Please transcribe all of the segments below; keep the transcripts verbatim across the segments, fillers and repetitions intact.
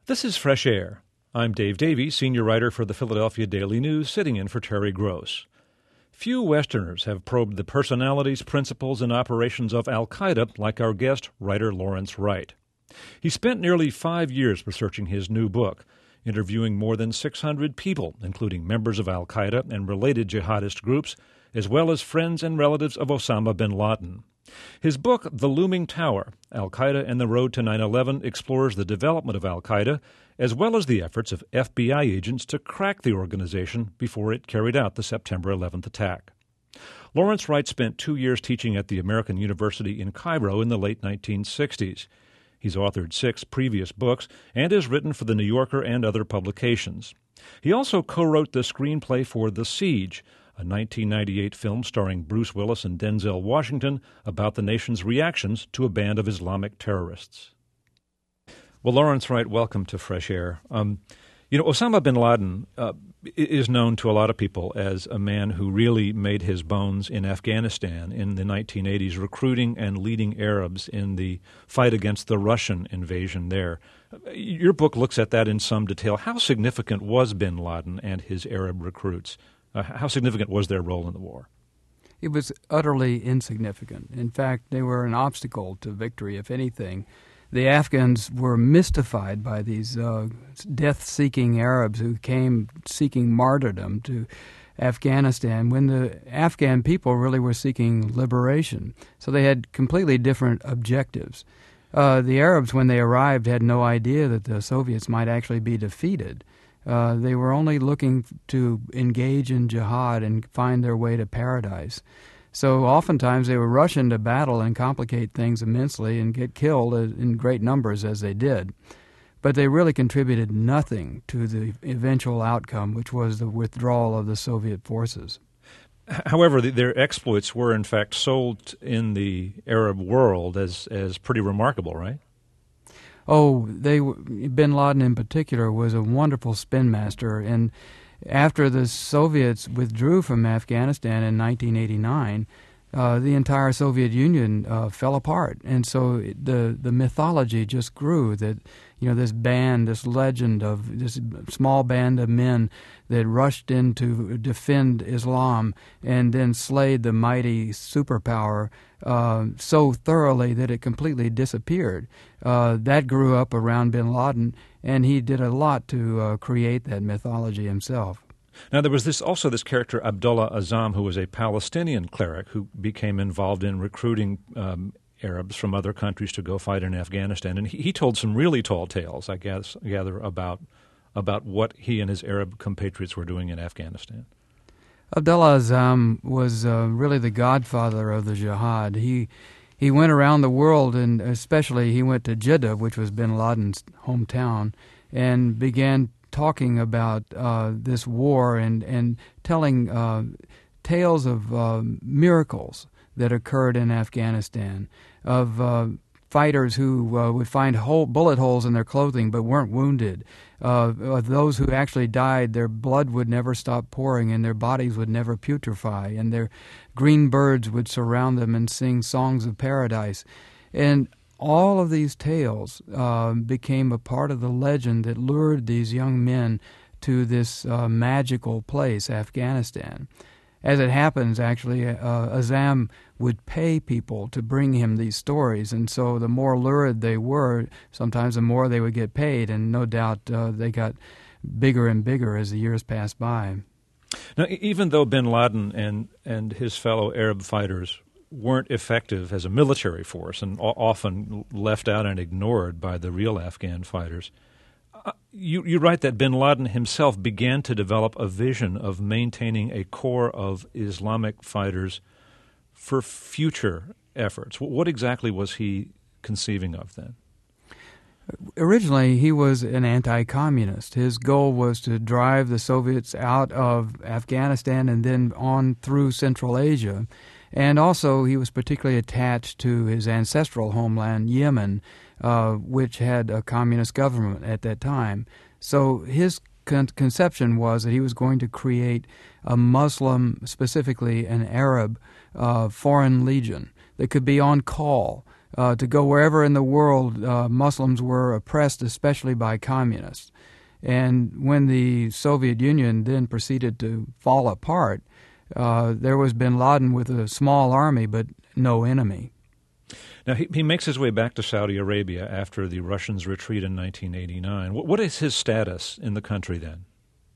This is Fresh Air. I'm Dave Davey, senior writer for the Philadelphia Daily News, sitting in for Terry Gross. Few Westerners have probed the personalities, principles, and operations of al-Qaeda like our guest, writer Lawrence Wright. He spent nearly five years researching his new book, interviewing more than six hundred people, including members of al-Qaeda and related jihadist groups, as well as friends and relatives of Osama bin Laden. His book, The Looming Tower, Al-Qaeda and the Road to nine eleven, explores the development of al-Qaeda, as well as the efforts of F B I agents to crack the organization before it carried out the September eleventh attack. Lawrence Wright spent two years teaching at the American University in Cairo in the late nineteen sixties. He's authored six previous books and has written for The New Yorker and other publications. He also co-wrote the screenplay for The Siege, a nineteen ninety-eight film starring Bruce Willis and Denzel Washington about the nation's reactions to a band of Islamic terrorists. Well, Lawrence Wright, welcome to Fresh Air. Um, you know, Osama bin Laden uh, is known to a lot of people as a man who really made his bones in Afghanistan in the nineteen eighties, recruiting and leading Arabs in the fight against the Russian invasion there. Your book looks at that in some detail. How significant was bin Laden and his Arab recruits? Uh, how significant was their role in the war? It was utterly insignificant. In fact, they were an obstacle to victory, if anything. The Afghans were mystified by these uh, death-seeking Arabs who came seeking martyrdom to Afghanistan when the Afghan people really were seeking liberation. So they had completely different objectives. Uh, the Arabs, when they arrived, had no idea that the Soviets might actually be defeated. Uh, they were only looking to engage in jihad and find their way to paradise. So oftentimes they would rush into battle and complicate things immensely and get killed in great numbers as they did. But they really contributed nothing to the eventual outcome, which was the withdrawal of the Soviet forces. However, the, their exploits were in fact sold in the Arab world as, as pretty remarkable, right? Oh, they bin Laden in particular was a wonderful spin master, and after the Soviets withdrew from Afghanistan in nineteen eighty-nine, uh, the entire Soviet Union uh, fell apart, and so the the mythology just grew that, you know, this band, this legend of this small band of men that rushed in to defend Islam and then slayed the mighty superpower uh, so thoroughly that it completely disappeared. Uh, that grew up around bin Laden, and he did a lot to uh, create that mythology himself. Now, there was this also this character, Abdullah Azzam, who was a Palestinian cleric who became involved in recruiting um, Arabs from other countries to go fight in Afghanistan. And he, he told some really tall tales, I guess, gather, about about what he and his Arab compatriots were doing in Afghanistan. Abdullah Azzam was uh, really the godfather of the jihad. He he went around the world, and especially he went to Jeddah, which was bin Laden's hometown, and began talking about uh, this war and, and telling uh, tales of uh, miracles that occurred in Afghanistan, of uh, fighters who uh, would find hole, bullet holes in their clothing but weren't wounded, uh, of those who actually died, their blood would never stop pouring and their bodies would never putrefy, and their green birds would surround them and sing songs of paradise. And all of these tales uh, became a part of the legend that lured these young men to this uh, magical place, Afghanistan. As it happens, actually, uh, Azzam would pay people to bring him these stories, and so the more lurid they were, sometimes the more they would get paid, and no doubt uh, they got bigger and bigger as the years passed by. Now, even though bin Laden and, and his fellow Arab fighters weren't effective as a military force and often left out and ignored by the real Afghan fighters, Uh, you, you write that bin Laden himself began to develop a vision of maintaining a core of Islamic fighters for future efforts. What exactly was he conceiving of then? Originally, he was an anti-communist. His goal was to drive the Soviets out of Afghanistan and then on through Central Asia. And also, he was particularly attached to his ancestral homeland, Yemen, uh, which had a communist government at that time. So his con- conception was that he was going to create a Muslim, specifically an Arab, uh, foreign legion that could be on call uh, to go wherever in the world uh, Muslims were oppressed, especially by communists. And when the Soviet Union then proceeded to fall apart, uh, there was bin Laden with a small army but no enemy. Now, he, he makes his way back to Saudi Arabia after the Russians' retreat in nineteen eighty-nine. What, what is his status in the country then?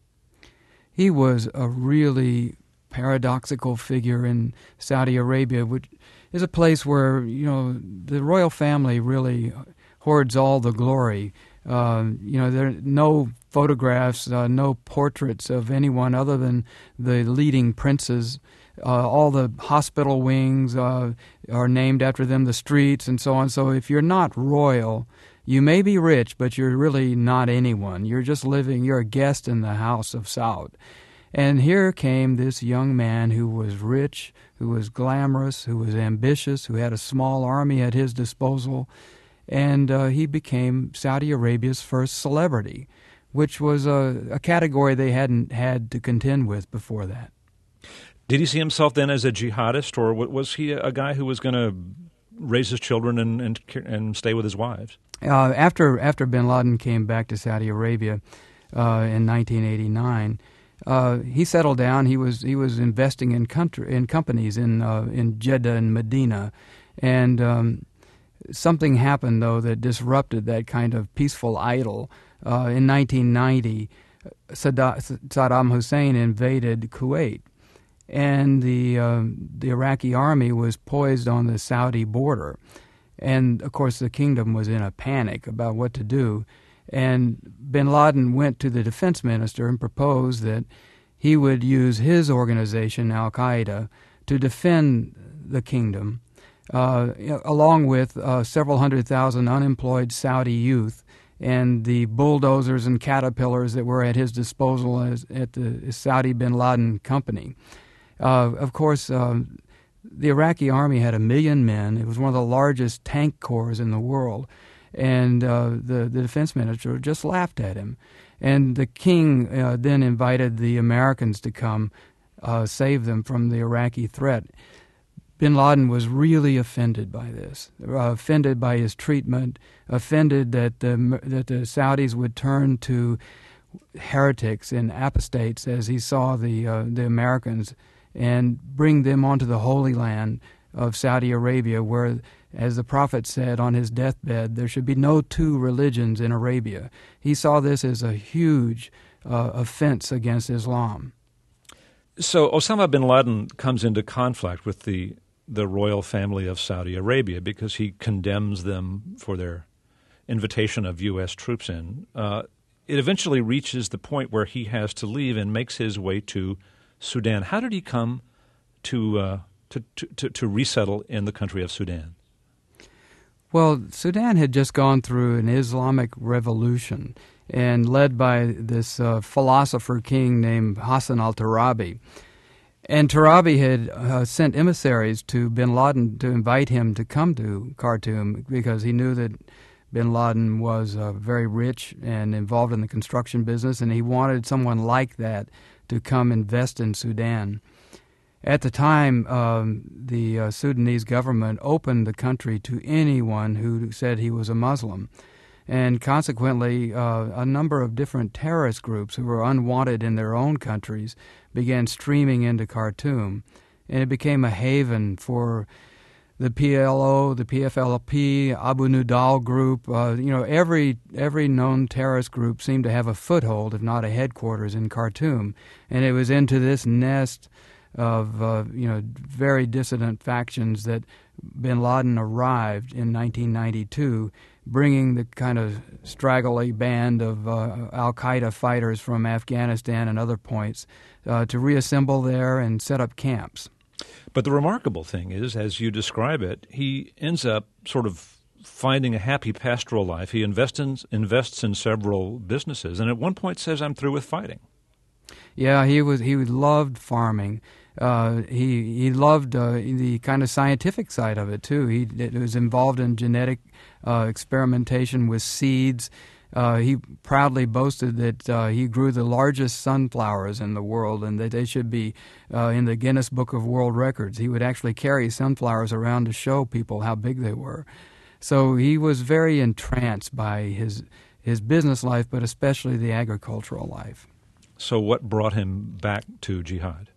He was a really paradoxical figure in Saudi Arabia, which is a place where, you know, the royal family really hoards all the glory. Uh, you know, there are no photographs, uh, no portraits of anyone other than the leading princes. Uh, all the hospital wings uh, are named after them, the streets and so on. So if you're not royal, you may be rich, but you're really not anyone. You're just living, you're a guest in the house of Saud. And here came this young man who was rich, who was glamorous, who was ambitious, who had a small army at his disposal, and uh, he became Saudi Arabia's first celebrity, which was a, a category they hadn't had to contend with before that. Did he see himself then as a jihadist, or was he a guy who was going to raise his children and, and and stay with his wives? Uh, after after bin Laden came back to Saudi Arabia uh, in nineteen eighty-nine, uh, he settled down. He was he was investing in country in companies in uh, in Jeddah and Medina, and um, something happened though that disrupted that kind of peaceful idyll. Uh, in nineteen ninety, Saddam Hussein invaded Kuwait. And the uh, the Iraqi army was poised on the Saudi border. And, of course, the kingdom was in a panic about what to do. And bin Laden went to the defense minister and proposed that he would use his organization, Al-Qaeda, to defend the kingdom, uh, along with uh, several hundred thousand unemployed Saudi youth and the bulldozers and caterpillars that were at his disposal as, at the Saudi bin Laden company. Uh, of course, uh, the Iraqi army had a million men. It was one of the largest tank corps in the world. And uh, the, the defense minister just laughed at him. And the king uh, then invited the Americans to come uh, save them from the Iraqi threat. Bin Laden was really offended by this, uh, offended by his treatment, offended that the, that the Saudis would turn to heretics and apostates as he saw the uh, the Americans and bring them onto the Holy Land of Saudi Arabia, where, as the Prophet said on his deathbed, there should be no two religions in Arabia. He saw this as a huge uh, offense against Islam. So Osama bin Laden comes into conflict with the the royal family of Saudi Arabia because he condemns them for their invitation of U S troops in. Uh, it eventually reaches the point where he has to leave and makes his way to Sudan. How did he come to, uh, to, to, to resettle in the country of Sudan? Well, Sudan had just gone through an Islamic revolution and led by this uh, philosopher king named Hassan al-Turabi. And Turabi had uh, sent emissaries to bin Laden to invite him to come to Khartoum because he knew that bin Laden was uh, very rich and involved in the construction business, and he wanted someone like that to come invest in Sudan. At the time, um, the uh, Sudanese government opened the country to anyone who said he was a Muslim. And consequently, uh, a number of different terrorist groups who were unwanted in their own countries began streaming into Khartoum. And it became a haven for the P L O, the P F L P, Abu Nudal group. Uh, you know, every every known terrorist group seemed to have a foothold, if not a headquarters, in Khartoum. And it was into this nest of uh, you know very dissident factions that bin Laden arrived in nineteen ninety-two, bringing the kind of straggly band of uh, al-Qaeda fighters from Afghanistan and other points uh, to reassemble there and set up camps. But the remarkable thing is, as you describe it, he ends up sort of finding a happy pastoral life. He invests in, invests in several businesses, and at one point says, "I'm through with fighting." Yeah, he was. He loved farming. Uh, he he loved uh, the kind of scientific side of it too. He was involved in genetic uh, experimentation with seeds, Uh, he proudly boasted that uh, he grew the largest sunflowers in the world and that they should be uh, in the Guinness Book of World Records. He would actually carry sunflowers around to show people how big they were. So he was very entranced by his his business life, but especially the agricultural life. So what brought him back to jihad?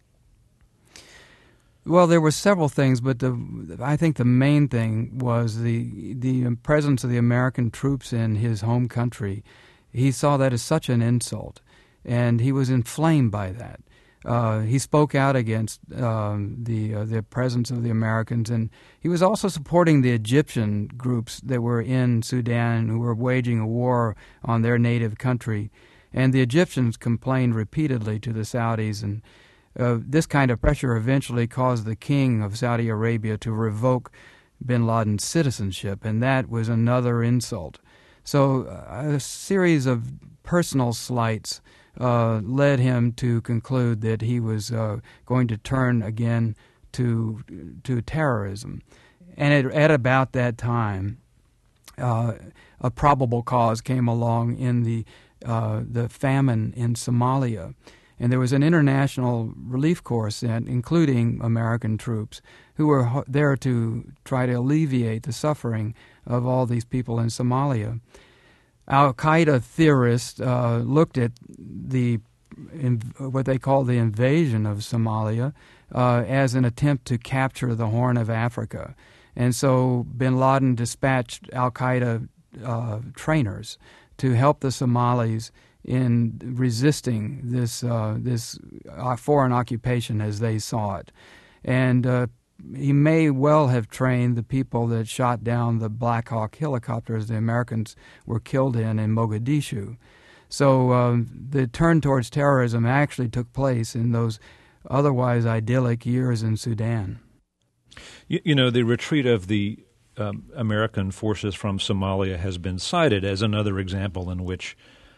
Well, there were several things, but the, I think the main thing was the the presence of the American troops in his home country. He saw that as such an insult, and he was inflamed by that. Uh, he spoke out against um, the uh, the presence of the Americans, and he was also supporting the Egyptian groups that were in Sudan who were waging a war on their native country. And the Egyptians complained repeatedly to the Saudis, and Uh, this kind of pressure eventually caused the king of Saudi Arabia to revoke bin Laden's citizenship, and that was another insult. So uh, a series of personal slights uh, led him to conclude that he was uh, going to turn again to to terrorism. And at, at about that time, uh, a probable cause came along in the uh, the famine in Somalia. And there was an international relief corps sent, including American troops, who were ho- there to try to alleviate the suffering of all these people in Somalia. Al-Qaeda theorists uh, looked at the in, what they call the invasion of Somalia uh, as an attempt to capture the Horn of Africa. And so bin Laden dispatched Al-Qaeda uh, trainers to help the Somalis in resisting this uh, this uh, foreign occupation as they saw it. And uh, he may well have trained the people that shot down the Black Hawk helicopters the Americans were killed in in Mogadishu. So um, the turn towards terrorism actually took place in those otherwise idyllic years in Sudan. You, you know, the retreat of the um, American forces from Somalia has been cited as another example in which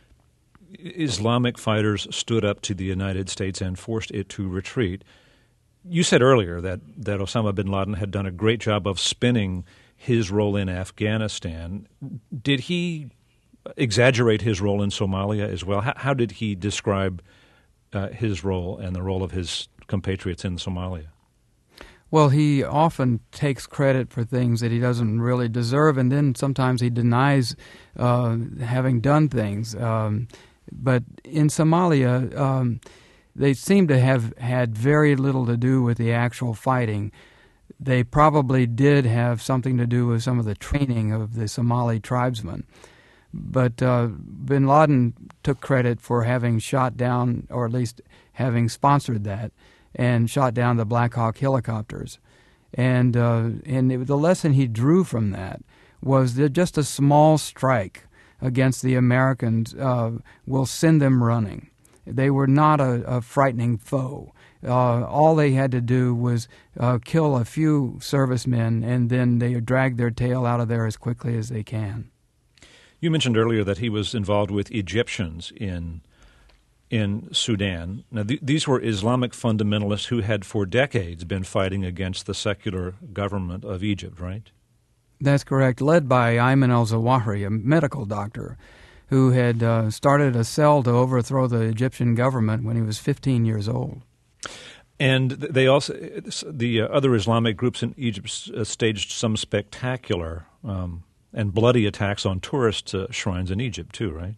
Islamic fighters stood up to the United States and forced it to retreat. You said earlier that, that Osama bin Laden had done a great job of spinning his role in Afghanistan. Did he exaggerate his role in Somalia as well? How, how did he describe uh, his role and the role of his compatriots in Somalia? Well, he often takes credit for things that he doesn't really deserve, and then sometimes he denies uh, having done things. Um, But in Somalia, um, they seem to have had very little to do with the actual fighting. They probably did have something to do with some of the training of the Somali tribesmen. But uh, bin Laden took credit for having shot down, or at least having sponsored that, and shot down the Black Hawk helicopters. And, uh, and it, the lesson he drew from that was that just a small strike against the Americans uh, will send them running. They were not a, a frightening foe. Uh, all they had to do was uh, kill a few servicemen, and then they drag their tail out of there as quickly as they can. You mentioned earlier that he was involved with Egyptians in in Sudan. Now, th- these were Islamic fundamentalists who had for decades been fighting against the secular government of Egypt, right? That's correct, led by Ayman al-Zawahiri, a medical doctor who had uh, started a cell to overthrow the Egyptian government when he was fifteen years old. And they also, the uh, other Islamic groups in Egypt uh, staged some spectacular um, and bloody attacks on tourist uh, shrines in Egypt too, right?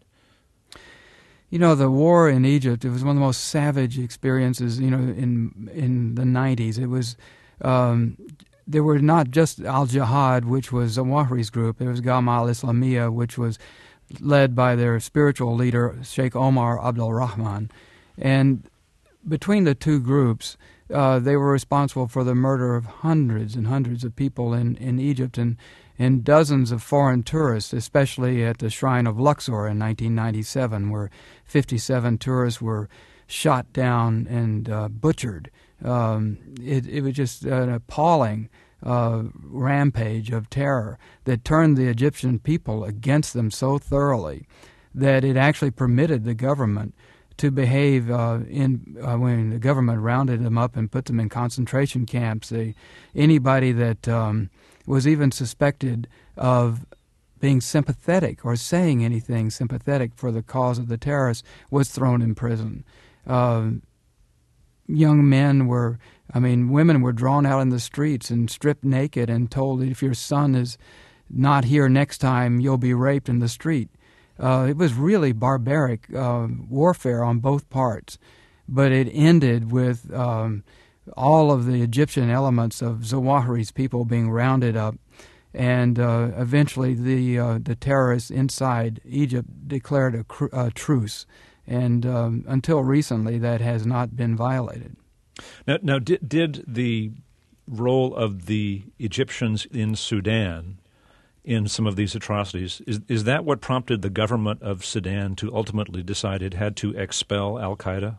You know, the war in Egypt, it was one of the most savage experiences, you know, in in the nineties. It was... Um, There were not just Al-Jihad, which was Zawahiri's group. There was Gama al-Islamiyah, which was led by their spiritual leader, Sheikh Omar Abdul Rahman. And between the two groups, uh, they were responsible for the murder of hundreds and hundreds of people in, in Egypt and, and dozens of foreign tourists, especially at the Shrine of Luxor in nineteen ninety-seven, where fifty-seven tourists were shot down and uh, butchered. Um, it, it was just an appalling uh, rampage of terror that turned the Egyptian people against them so thoroughly that it actually permitted the government to behave uh, in uh, when the government rounded them up and put them in concentration camps. They, anybody that um, was even suspected of being sympathetic or saying anything sympathetic for the cause of the terrorists was thrown in prison. Uh, young men were, I mean, women were drawn out in the streets and stripped naked and told that if your son is not here next time, you'll be raped in the street. Uh, it was really barbaric uh, warfare on both parts, but it ended with um, all of the Egyptian elements of Zawahiri's people being rounded up, and uh, eventually the uh, the terrorists inside Egypt declared a, cr- a truce, and um, until recently that has not been violated. Now, now did, did the role of the Egyptians in Sudan in some of these atrocities, is is that what prompted the government of Sudan to ultimately decide it had to expel al-Qaeda?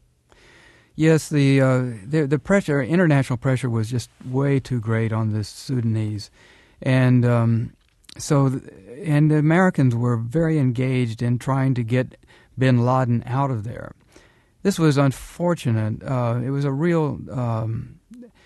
Yes, the, uh, the the pressure, international pressure, was just way too great on the Sudanese, and um, so and the Americans were very engaged in trying to get bin Laden out of there. This was unfortunate. Uh, it was a real um,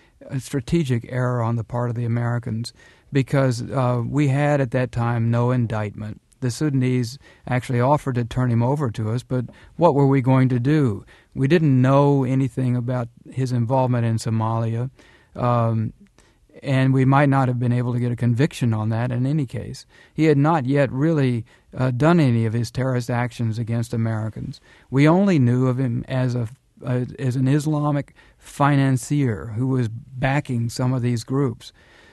a strategic error on the part of the Americans, because uh, we had at that time no indictment. The Sudanese actually offered to turn him over to us, but what were we going to do? We didn't know anything about his involvement in Somalia, um, and we might not have been able to get a conviction on that in any case. He had not yet really uh, done any of his terrorist actions against Americans. We only knew of him as a uh, as an Islamic financier who was backing some of these groups.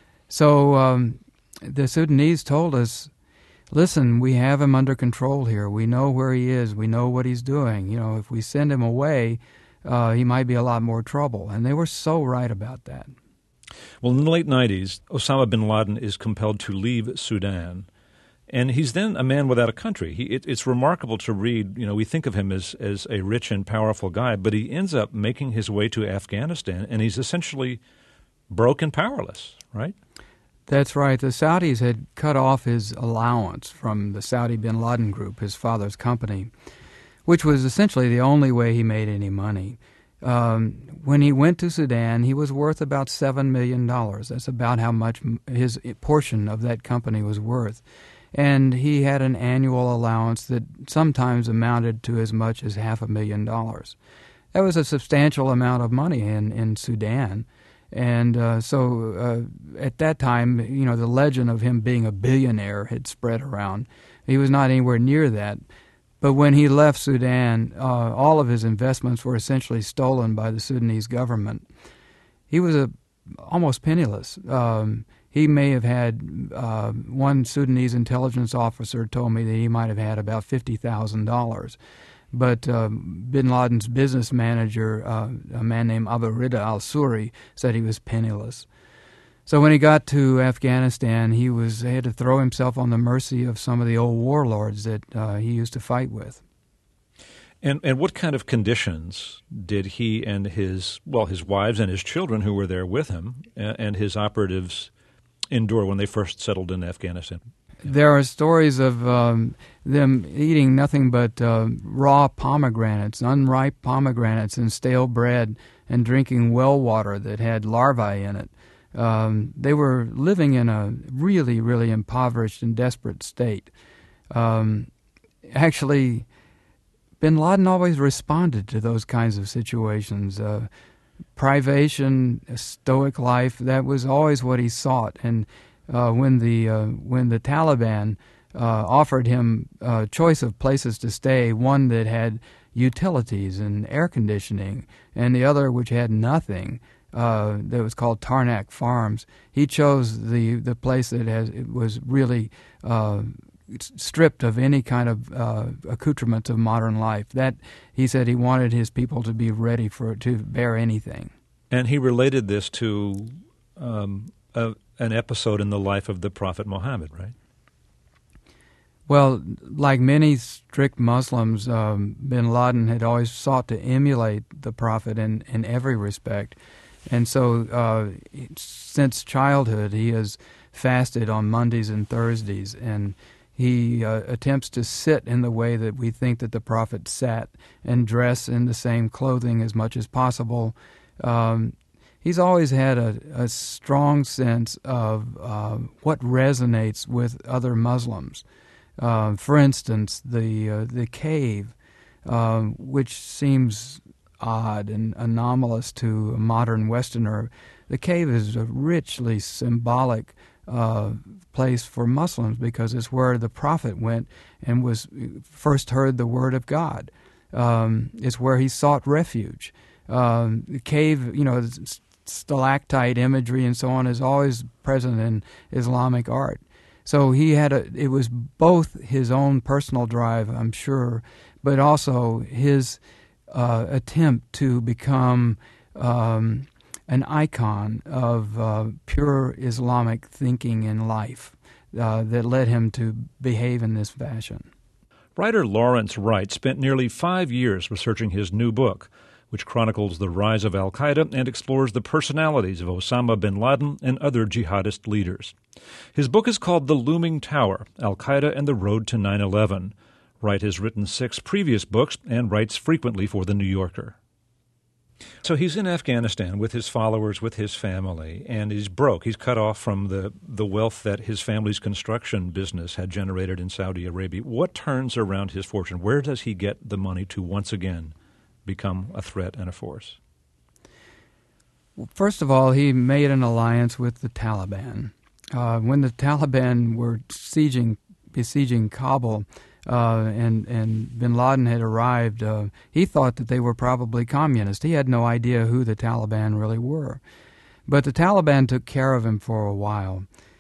So um, the Sudanese told us, listen, we have him under control here. We know where he is. We know what he's doing. You know, if we send him away, uh, he might be a lot more trouble. And they were so right about that. Well, in the late nineties, Osama bin Laden is compelled to leave Sudan, and he's then a man without a country. He, it, it's remarkable to read. You know, we think of him as, as a rich and powerful guy, but he ends up making his way to Afghanistan, and he's essentially broke and powerless, right? That's right. The Saudis had cut off his allowance from the Saudi bin Laden Group, his father's company, which was essentially the only way he made any money. Um, when he went to Sudan, he was worth about seven million dollars. That's about how much his portion of that company was worth. And he had an annual allowance that sometimes amounted to as much as half a million dollars. That was a substantial amount of money in, in Sudan. And uh, so uh, at that time, you know, the legend of him being a billionaire had spread around. He was not anywhere near that. But when he left Sudan, uh, all of his investments were essentially stolen by the Sudanese government. He was a, almost penniless. Um, he may have had, uh, one Sudanese intelligence officer told me that he might have had about fifty thousand dollars. But uh, bin Laden's business manager, uh, a man named Abu Rida al-Suri, said he was penniless. So when he got to Afghanistan, he was he had to throw himself on the mercy of some of the old warlords that uh, he used to fight with. And and what kind of conditions did he and his, well, his wives and his children who were there with him and his operatives endure when they first settled in Afghanistan? There are stories of um, them eating nothing but uh, raw pomegranates, unripe pomegranates, and stale bread, and drinking well water that had larvae in it. Um, they were living in a really, really impoverished and desperate state. Um, actually, bin Laden always responded to those kinds of situations. Uh, privation, a stoic life, that was always what he sought. And Uh, when the uh, when the Taliban uh, offered him a choice of places to stay, one that had utilities and air conditioning, and the other which had nothing, uh, that was called Tarnak Farms, he chose the the place that has it was really uh, stripped of any kind of uh, accoutrements of modern life. That he said he wanted his people to be ready for to bear anything. And he related this to Um, a, an episode in the life of the Prophet Muhammad, right? Well, like many strict Muslims, um, bin Laden had always sought to emulate the Prophet in, in every respect. And so uh, since childhood, he has fasted on Mondays and Thursdays, and he uh, attempts to sit in the way that we think that the Prophet sat and dress in the same clothing as much as possible. Um, he's always had a, a strong sense of uh, what resonates with other Muslims. Uh, for instance, the uh, the cave, uh, which seems odd and anomalous to a modern Westerner, the cave is a richly symbolic uh, place for Muslims because it's where the Prophet went and was first heard the word of God. Um, it's where he sought refuge. Um, the cave, you know, stalactite imagery and so on is always present in Islamic art. So he had a, it was both his own personal drive, I'm sure, but also his uh, attempt to become um, an icon of uh, pure Islamic thinking and life uh, that led him to behave in this fashion. Writer Lawrence Wright spent nearly five years researching his new book, which chronicles the rise of al-Qaeda and explores the personalities of Osama bin Laden and other jihadist leaders. His book is called The Looming Tower, Al-Qaeda and the Road to nine eleven. Wright has written six previous books and writes frequently for The New Yorker. So he's in Afghanistan with his followers, with his family, and he's broke. He's cut off from the, the wealth that his family's construction business had generated in Saudi Arabia. What turns around his fortune? Where does he get the money to once again become a threat and a force? Well, first of all, he made an alliance with the Taliban. Uh, when the Taliban were sieging, besieging Kabul, uh, and, and bin Laden had arrived, uh, he thought that they were probably communist. He had no idea who the Taliban really were. But the Taliban took care of him for a while.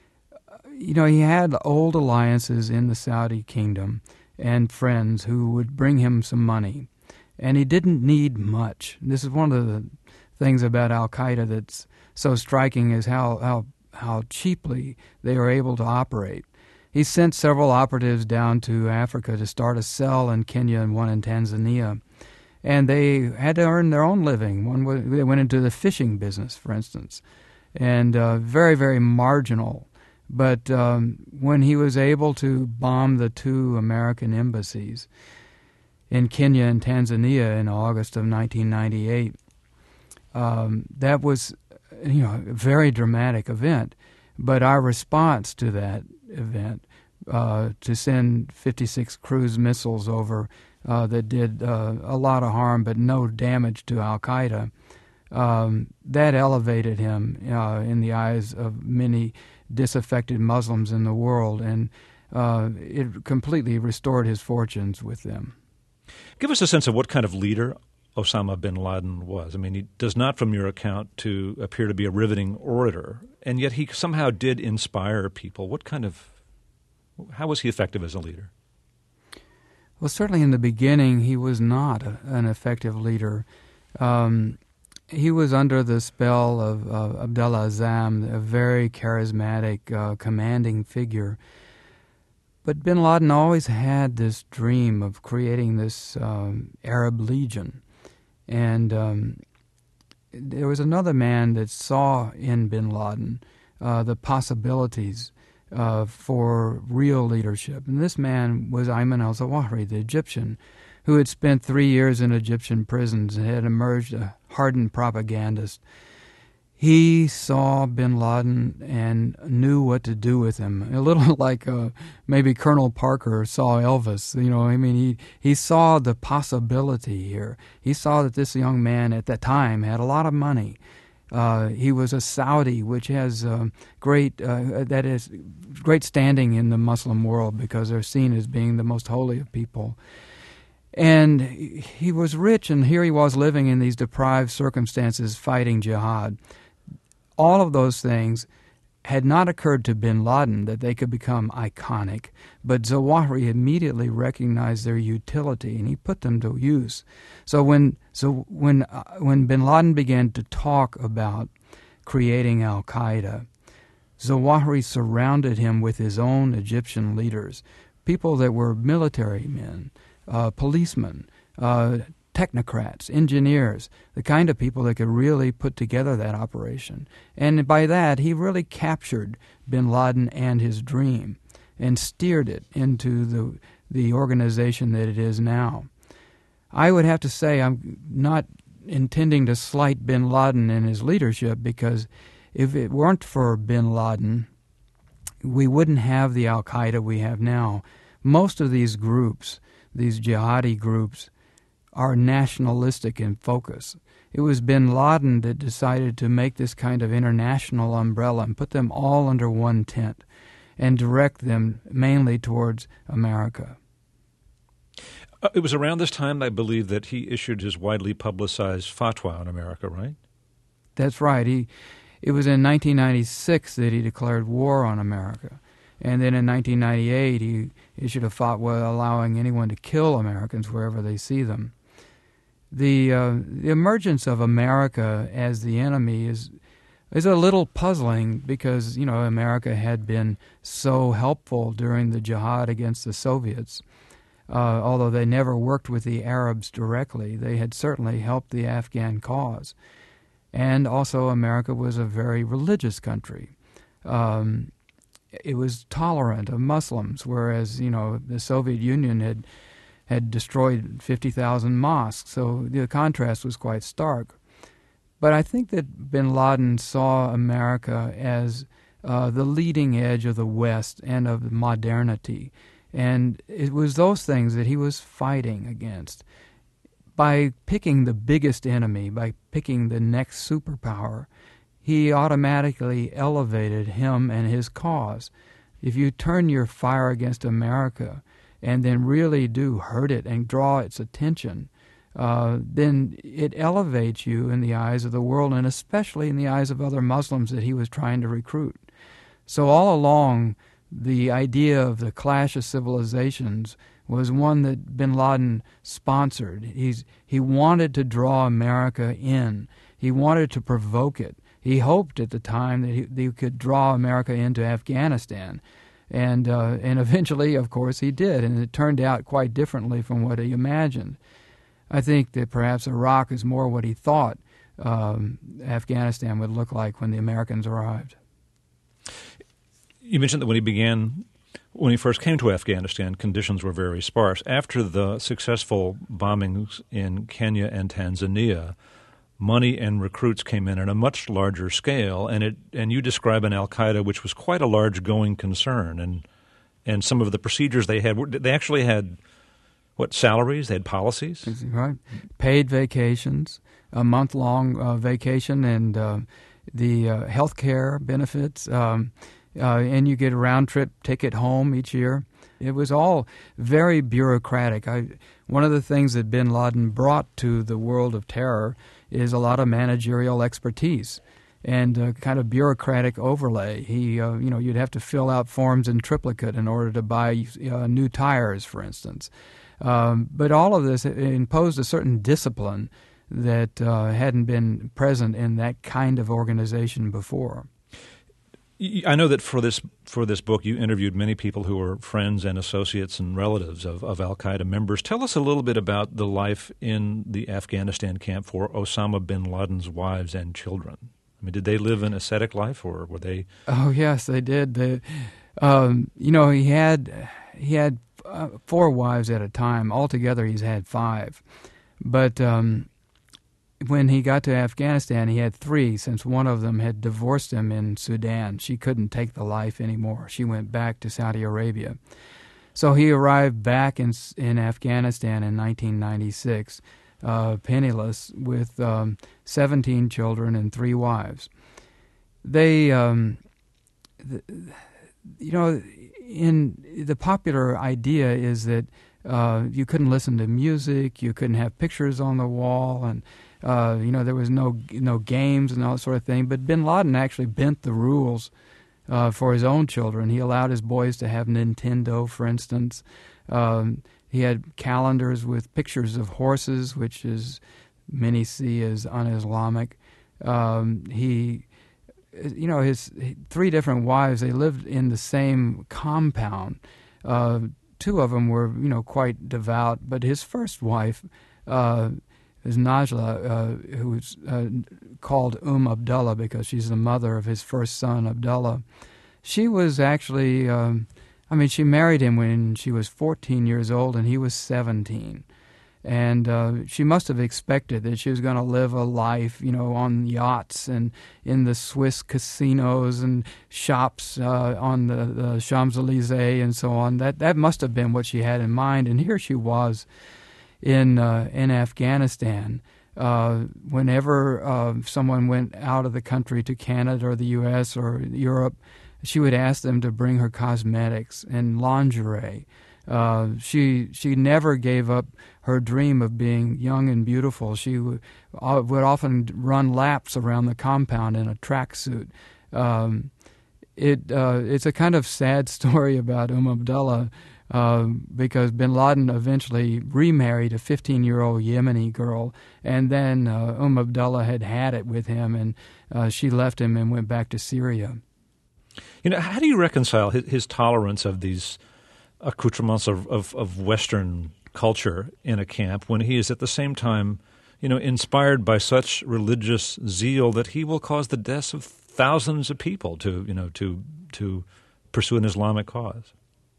You know, he had old alliances in the Saudi kingdom and friends who would bring him some money. And he didn't need much. This is one of the things about al-Qaeda that's so striking, is how, how, how cheaply they are able to operate. He sent several operatives down to Africa to start a cell in Kenya and one in Tanzania. And they had to earn their own living. One they went into the fishing business, for instance, and uh, very, very marginal. But um, when he was able to bomb the two American embassies in Kenya and Tanzania in August of nineteen ninety-eight, um, that was, you know, a very dramatic event. But our response to that event, uh, to send fifty-six cruise missiles over uh, that did uh, a lot of harm but no damage to al-Qaeda, um, that elevated him uh, in the eyes of many disaffected Muslims in the world, and uh, it completely restored his fortunes with them. Give us a sense of what kind of leader Osama bin Laden was. I mean, he does not, from your account, to appear to be a riveting orator, and yet he somehow did inspire people. What kind of, how was he effective as a leader? Well, certainly in the beginning, he was not a, an effective leader. Um, he was under the spell of uh, Abdullah Azzam, a very charismatic, uh, commanding figure. But bin Laden always had this dream of creating this um, Arab Legion. And um, there was another man that saw in bin Laden uh, the possibilities uh, for real leadership. And this man was Ayman al-Zawahiri, the Egyptian, who had spent three years in Egyptian prisons and had emerged a hardened propagandist. He saw bin Laden and knew what to do with him. A little like uh, maybe Colonel Parker saw Elvis. You know, I mean, he, he saw the possibility here. He saw that this young man at that time had a lot of money. Uh, he was a Saudi, which has uh, great uh, that is great standing in the Muslim world because they're seen as being the most holy of people. And he was rich, and here he was living in these deprived circumstances, fighting jihad. All of those things had not occurred to bin Laden, that they could become iconic, but Zawahiri immediately recognized their utility, and he put them to use. So when so when uh, when bin Laden began to talk about creating al-Qaeda, Zawahiri surrounded him with his own Egyptian leaders, people that were military men, uh, policemen, uh, technocrats, engineers, the kind of people that could really put together that operation. And by that, he really captured bin Laden and his dream and steered it into the the organization that it is now. I would have to say I'm not intending to slight bin Laden in his leadership, because if it weren't for bin Laden, we wouldn't have the al-Qaeda we have now. Most of these groups, these jihadi groups, are nationalistic in focus. It was bin Laden that decided to make this kind of international umbrella and put them all under one tent and direct them mainly towards America. Uh, it was around this time, I believe, that he issued his widely publicized fatwa in America, right? That's right. He, it was in nineteen ninety-six that he declared war on America. And then in nineteen ninety-eight, he issued a fatwa allowing anyone to kill Americans wherever they see them. The, uh, the emergence of America as the enemy is is a little puzzling because, you know, America had been so helpful during the jihad against the Soviets. Uh, although they never worked with the Arabs directly, they had certainly helped the Afghan cause. And also America was a very religious country. Um, it was tolerant of Muslims, whereas, you know, the Soviet Union had had destroyed fifty thousand mosques, so the contrast was quite stark. But I think that bin Laden saw America as uh, the leading edge of the West and of modernity. And it was those things that he was fighting against. By picking the biggest enemy, by picking the next superpower, he automatically elevated him and his cause. If you turn your fire against America and then really do hurt it and draw its attention, uh, then it elevates you in the eyes of the world, and especially in the eyes of other Muslims that he was trying to recruit. So all along, the idea of the clash of civilizations was one that bin Laden sponsored. He's, he wanted to draw America in. He wanted to provoke it. He hoped at the time that he, that he could draw America into Afghanistan. And uh, and eventually, of course, he did, and it turned out quite differently from what he imagined. I think that perhaps Iraq is more what he thought um, Afghanistan would look like when the Americans arrived. You mentioned that when he began, when he first came to Afghanistan, conditions were very sparse. After the successful bombings in Kenya and Tanzania, money and recruits came in at a much larger scale, and it and you describe an al-Qaeda which was quite a large going concern, and and some of the procedures they had, they actually had, what, salaries? They had policies? Right. Paid vacations, a month-long uh, vacation, and uh, the uh, health care benefits, um, uh, and you get a round-trip ticket home each year. It was all very bureaucratic. I, one of the things that bin Laden brought to the world of terror is a lot of managerial expertise and a kind of bureaucratic overlay. He, uh, you know, you'd have to fill out forms in triplicate in order to buy uh, new tires, for instance. Um, but all of this imposed a certain discipline that uh, hadn't been present in that kind of organization before. I know that for this for this book you interviewed many people who were friends and associates and relatives of, of al-Qaeda members. Tell us a little bit about the life in the Afghanistan camp for Osama bin Laden's wives and children. I mean, did they live an ascetic life, or were they? Oh yes, they did. They, um, you know, he had he had uh, four wives at a time. Altogether, he's had five, but. Um, When he got to Afghanistan, he had three, since one of them had divorced him in Sudan. She couldn't take the life anymore. She went back to Saudi Arabia. So he arrived back in in Afghanistan in nineteen ninety-six, uh, penniless, with um, seventeen children and three wives. They, um, the, you know, in the popular idea is that uh, you couldn't listen to music, you couldn't have pictures on the wall, and Uh, you know, there was no no games and all that sort of thing. But bin Laden actually bent the rules uh, for his own children. He allowed his boys to have Nintendo, for instance. Um, he had calendars with pictures of horses, which is many see as un-Islamic. Um, he, you know, his three different wives, they lived in the same compound. Uh, two of them were, you know, quite devout. But his first wife... Uh, is Najla, uh, who was uh, called Umm Abdullah because she's the mother of his first son, Abdullah. She was actually, um, I mean, she married him when she was fourteen years old and he was seventeen. And uh, she must have expected that she was going to live a life, you know, on yachts and in the Swiss casinos and shops uh, on the, the Champs-Élysées and so on. That that must have been what she had in mind. And here she was in uh, in Afghanistan. Uh, whenever uh, someone went out of the country to Canada or the U S or Europe, she would ask them to bring her cosmetics and lingerie. Uh, she she never gave up her dream of being young and beautiful. She w- uh, would often run laps around the compound in a tracksuit. Um, it uh, it's a kind of sad story about Umm Abdullah uh, because bin Laden eventually remarried a fifteen-year-old Yemeni girl, and then uh, Umm Abdullah had had it with him, and uh, she left him and went back to Syria. You know, how do you reconcile his, his tolerance of these accoutrements of, of, of Western culture in a camp when he is at the same time, you know, inspired by such religious zeal that he will cause the deaths of thousands of people to, you know, to to pursue an Islamic cause?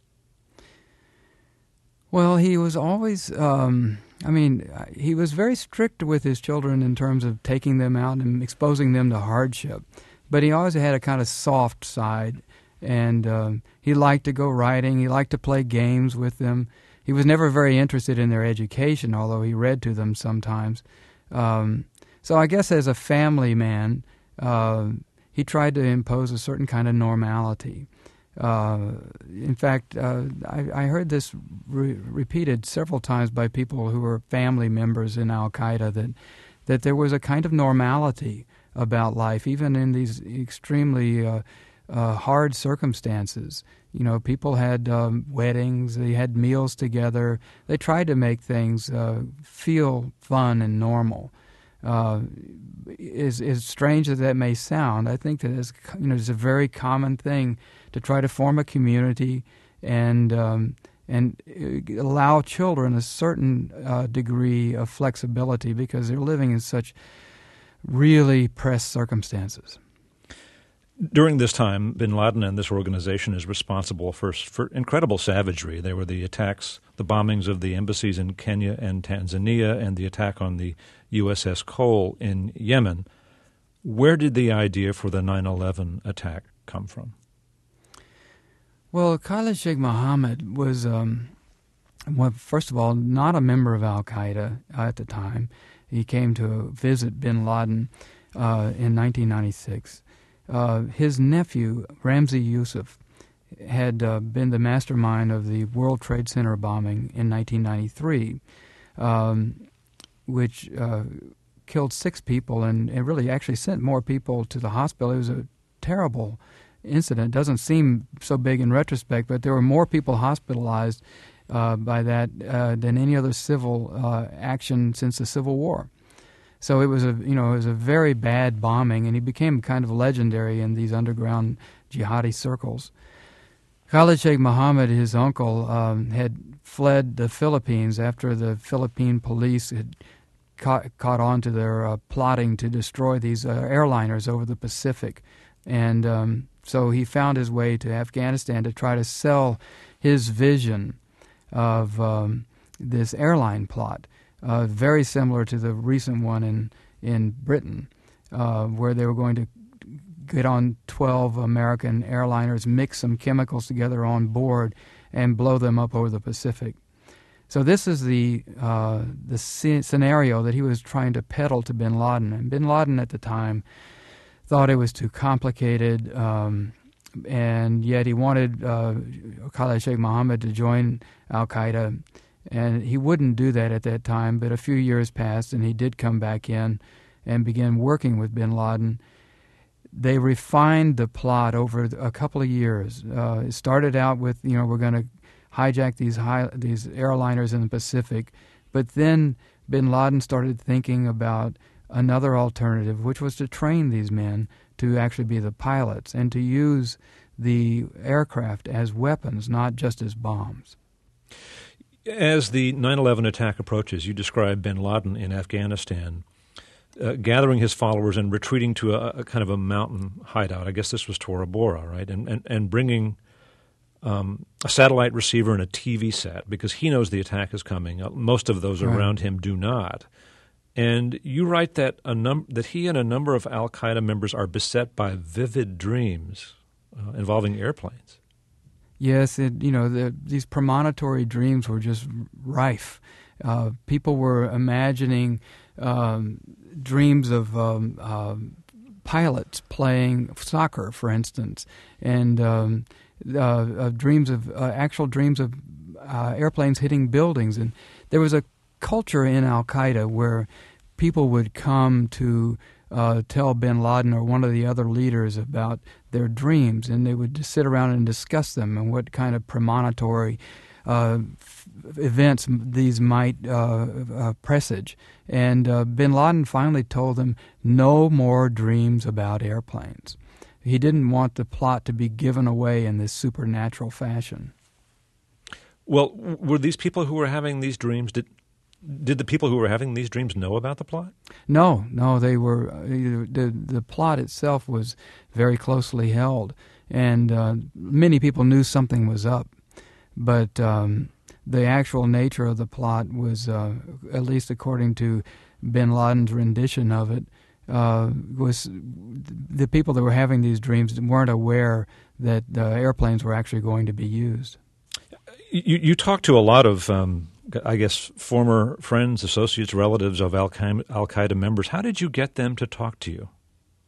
Well, he was always, um, I mean, he was very strict with his children in terms of taking them out and exposing them to hardship. But he always had a kind of soft side. And um, he liked to go riding. He liked to play games with them. He was never very interested in their education, although he read to them sometimes. Um, so I guess as a family man, uh, he tried to impose a certain kind of normality. Uh, in fact, uh, I, I heard this re- repeated several times by people who were family members in Al-Qaeda, that, that there was a kind of normality about life, even in these extremely Uh, Uh, hard circumstances. You know, people had um, weddings, they had meals together. They tried to make things uh, feel fun and normal. Uh, as, as strange as that may sound, I think that it's, you know, it's a very common thing to try to form a community and um, and allow children a certain uh, degree of flexibility because they're living in such really pressed circumstances. During this time, bin Laden and this organization is responsible for for incredible savagery. There were the attacks, the bombings of the embassies in Kenya and Tanzania, and the attack on the U S S Cole in Yemen. Where did the idea for the nine eleven attack come from? Well, Khalid Sheikh Mohammed was, um, well, first of all, not a member of Al-Qaeda at the time. He came to visit bin Laden uh, in nineteen ninety-six. Uh, his nephew, Ramzi Youssef, had uh, been the mastermind of the World Trade Center bombing in nineteen ninety-three, um, which uh, killed six people and, and really actually sent more people to the hospital. It was a terrible incident. It doesn't seem so big in retrospect, but there were more people hospitalized uh, by that uh, than any other civil uh, action since the Civil War. So it was a you know it was a very bad bombing, and he became kind of legendary in these underground jihadi circles. Khalid Sheikh Mohammed, his uncle, um, had fled the Philippines after the Philippine police had caught, caught on to their uh, plotting to destroy these uh, airliners over the Pacific, and um, so he found his way to Afghanistan to try to sell his vision of um, this airline plot. Uh, very similar to the recent one in in Britain, uh, where they were going to get on twelve American airliners, mix some chemicals together on board, and blow them up over the Pacific. So this is the uh, the scenario that he was trying to peddle to bin Laden. And bin Laden at the time thought it was too complicated, um, and yet he wanted uh, Khalid Sheikh Mohammed to join Al-Qaeda. And he wouldn't do that at that time, but a few years passed, and he did come back in and began working with bin Laden. They refined the plot over a couple of years. Uh, it started out with, you know, we're going to hijack these high, these airliners in the Pacific, but then bin Laden started thinking about another alternative, which was to train these men to actually be the pilots and to use the aircraft as weapons, not just as bombs. As the nine eleven attack approaches, you describe bin Laden in Afghanistan uh, gathering his followers and retreating to a, a kind of a mountain hideout. I guess this was Tora Bora, right? And, and, and bringing um, a satellite receiver and a T V set because he knows the attack is coming. Uh, most of those right. around him do not. And you write that a num- that he and a number of al-Qaeda members are beset by vivid dreams uh, involving airplanes. Yes, it, you know, the, these premonitory dreams were just rife. Uh, people were imagining um, dreams of um, uh, pilots playing soccer, for instance, and um, uh, uh, dreams of uh, actual dreams of uh, airplanes hitting buildings. And there was a culture in al-Qaeda where people would come to uh, tell bin Laden or one of the other leaders about their dreams, and they would just sit around and discuss them and what kind of premonitory uh, f- events these might uh, uh, presage. And uh, bin Laden finally told them, no more dreams about airplanes. He didn't want the plot to be given away in this supernatural fashion. Well, were these people who were having these dreams, did did the people who were having these dreams know about the plot? No, no, they were, uh, the, the plot itself was very closely held, and uh, many people knew something was up, but um, the actual nature of the plot was, uh, at least according to bin Laden's rendition of it, uh, was the people that were having these dreams weren't aware that uh, airplanes were actually going to be used. You, you talk to a lot of, um, I guess, former friends, associates, relatives of al-Qaeda members. How did you get them to talk to you?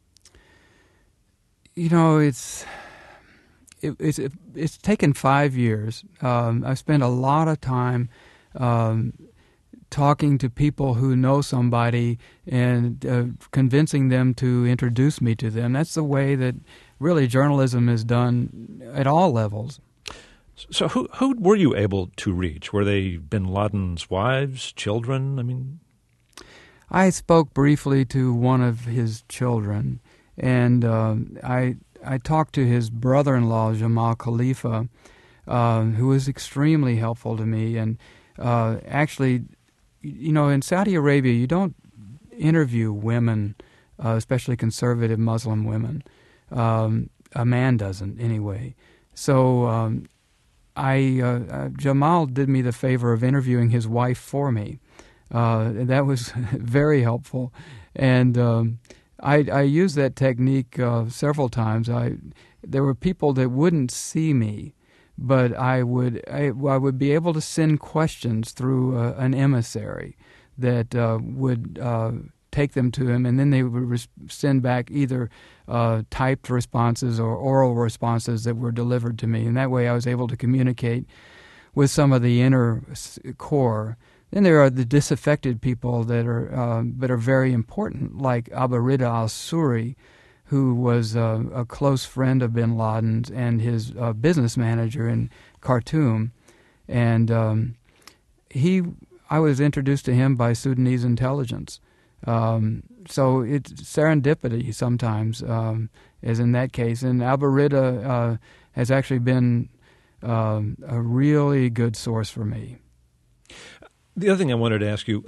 You know, it's it, it's it, it's taken five years. Um, I've spent a lot of time um, talking to people who know somebody and uh, convincing them to introduce me to them. That's the way that really journalism is done at all levels. So who who were you able to reach? Were they bin Laden's wives, children? I mean, I spoke briefly to one of his children, and uh, I I talked to his brother-in-law, Jamal Khalifa, uh, who was extremely helpful to me. And uh, actually, you know, in Saudi Arabia, you don't interview women, uh, especially conservative Muslim women. Um, a man doesn't, anyway. So. Um, I uh, uh, Jamal did me the favor of interviewing his wife for me. Uh, that was very helpful, and um, I, I used that technique uh, several times. I there were people that wouldn't see me, but I would I, I would be able to send questions through uh, an emissary that uh, would uh, take them to him, and then they would res- send back either uh, typed responses or oral responses that were delivered to me. And that way I was able to communicate with some of the inner core. Then there are the disaffected people that are uh, that are very important, like Abu Rida al-Suri, who was uh, a close friend of bin Laden's and his uh, business manager in Khartoum. And um, he, I was introduced to him by Sudanese intelligence. Um, so it's serendipity sometimes, um, as in that case. And Abu Rida uh, has actually been um, a really good source for me. The other thing I wanted to ask you,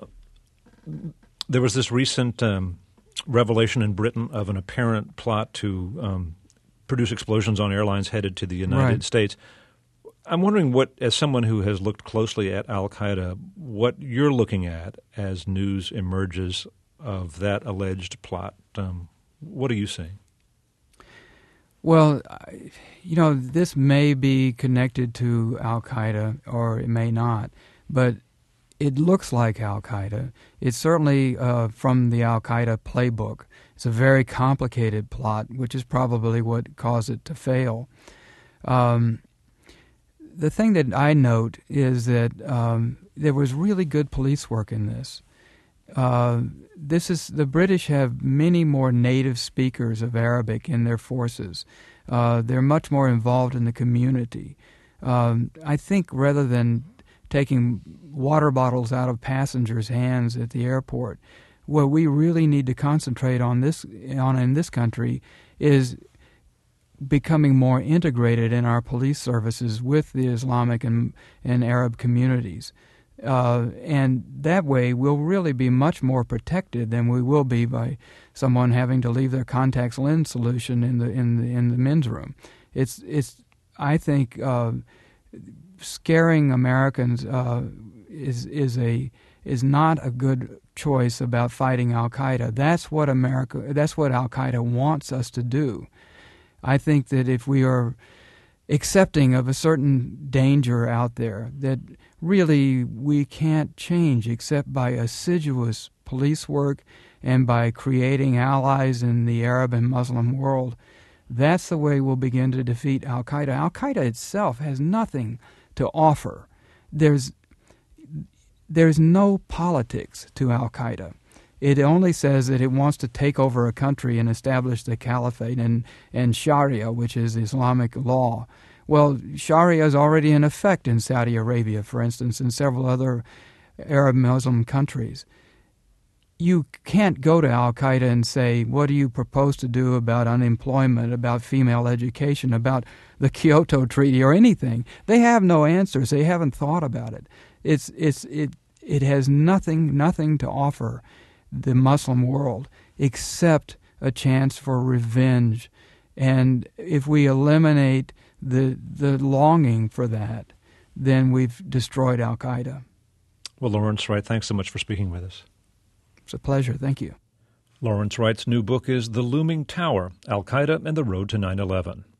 there was this recent um, revelation in Britain of an apparent plot to um, produce explosions on airlines headed to the United Right. States. I'm wondering what, as someone who has looked closely at al-Qaeda, what you're looking at as news emerges of that alleged plot. Um, what are you seeing? Well, you know, this may be connected to al-Qaeda or it may not, but it looks like al-Qaeda. It's certainly uh, from the al-Qaeda playbook. It's a very complicated plot, which is probably what caused it to fail. Um, the thing that I note is that um, there was really good police work in this. Uh, this is the British have many more native speakers of Arabic in their forces. Uh, they're much more involved in the community. Um, I think rather than taking water bottles out of passengers' hands at the airport, what we really need to concentrate on this on in this country is becoming more integrated in our police services with the Islamic and, and Arab communities. Uh, and that way we'll really be much more protected than we will be by someone having to leave their contacts lens solution in the in the in the men's room. It's it's I think uh, scaring Americans uh, is is a is not a good choice about fighting Al-Qaeda. That's what America. That's what Al-Qaeda wants us to do. I think that if we are accepting of a certain danger out there, that really we can't change except by assiduous police work and by creating allies in the Arab and Muslim world, that's the way we'll begin to defeat Al-Qaeda. Al-Qaeda itself has nothing to offer. There's there's no politics to Al-Qaeda. It only says that it wants to take over a country and establish the caliphate and, and Sharia, which is Islamic law. Well, Sharia is already in effect in Saudi Arabia, for instance, and several other Arab Muslim countries. You can't go to Al-Qaeda and say, what do you propose to do about unemployment, about female education, about the Kyoto Treaty, or anything? They have no answers. They haven't thought about it. It's it's it it has nothing nothing to offer the Muslim world except a chance for revenge. And if we eliminate the the longing for that, then we've destroyed Al-Qaeda. Well, Lawrence Wright, thanks so much for speaking with us. It's a pleasure. Thank you. Lawrence Wright's new book is The Looming Tower, Al-Qaeda and the Road to nine eleven.